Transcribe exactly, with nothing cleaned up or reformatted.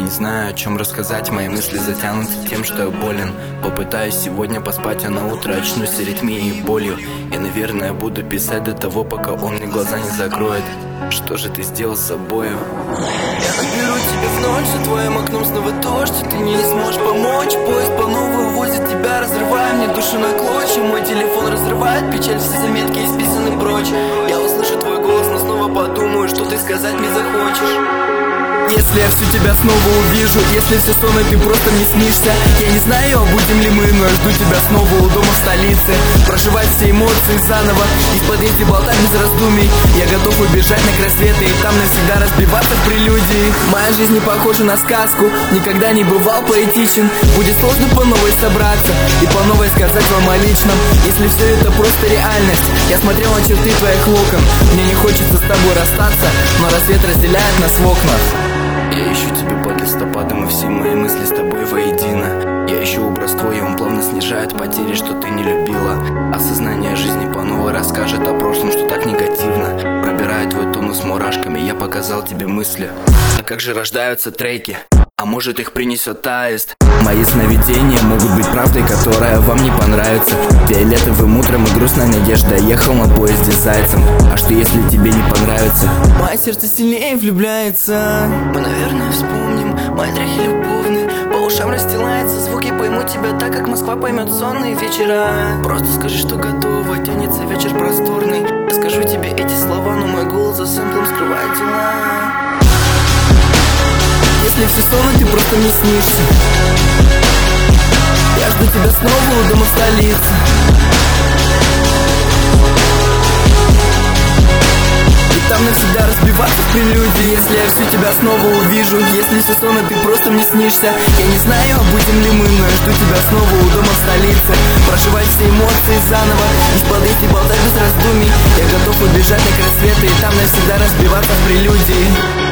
не знаю, о чем рассказать, мои мысли затянуты тем, что я болен. Попытаюсь сегодня поспать, а на утро очнусь аритмией и болью. И, наверное, буду писать до того, пока он мне глаза не закроет. Что же ты сделал с собою? Я наберу тебя в ночь, за твоим окном снова дождь, и ты мне не сможешь помочь. Поезд по новой увозит тебя, разрывая мне душу на клочья. Мой телефон разрывает печаль, все заметки исписаны прочь. Я услышу твой голос, но снова подумаю, что ты сказать мне захочешь. Если я всю тебя снова увижу, если все сон, ты просто мне снишься. Я не знаю, будем ли мы, но я жду тебя снова у дома в столице. Проживать все эмоции заново, и в подъезде болтать без раздумий. Я готов убежать на край света и там навсегда разбиваться в прелюдии. Моя жизнь не похожа на сказку, никогда не бывал поэтичен. Будет сложно по новой собраться и по новой сказать вам о личном. Если все это просто реальность, я смотрел на черты твоих локон. Мне не хочется с тобой расстаться, но рассвет разделяет нас в окнах. Я ищу тебя под листопадом, и все мои мысли с тобой воедино. Я ищу образ твой, и он плавно снижает потери, что ты не любила. Осознание жизни по новой расскажет о прошлом, что так негативно. Пробирает твой тонус мурашками, я показал тебе мысли. А как же рождаются треки? А может, их принесет аист? Мои сновидения могут быть правдой, которая вам не понравится. Фиолетовым утром и грустная надежда, ехал на поезде с зайцем. А что если тебе не понравится? Мое сердце сильнее влюбляется. Мы, наверное, вспомним мои трехи любовные. По ушам расстилается звуки, пойму тебя так, как Москва поймет сонные вечера. Просто скажи, что готова, тянется вечер просторный. Я скажу тебе эти слова, но мой голос за сэмплом скрывает дела. Если все сон, ты просто мне снишься. Я жду тебя снова у дома в столице. И там навсегда разбиваться в прелюдии. Если я всю тебя снова увижу, если все сон, ты просто мне снишься. Я не знаю, будем ли мы, но я жду тебя снова у дома в столице. Проживать все эмоции заново, из подъезда болтать без раздумий. Я готов убежать на край света и там навсегда разбиваться в прелюдии.